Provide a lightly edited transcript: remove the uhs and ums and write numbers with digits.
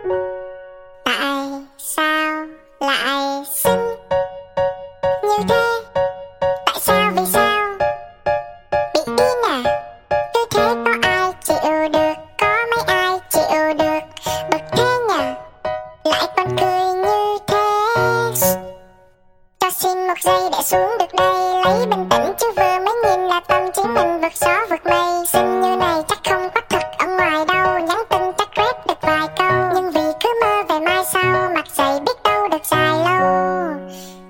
Tại sao lại xinh như thế? Tại sao vì sao bị điên à? Tư thế có ai chịu được, có mấy ai chịu được. Bực thế nhờ, lại còn cười như thế. Cho xin một giây để xuống được đây, lấy bình tĩnh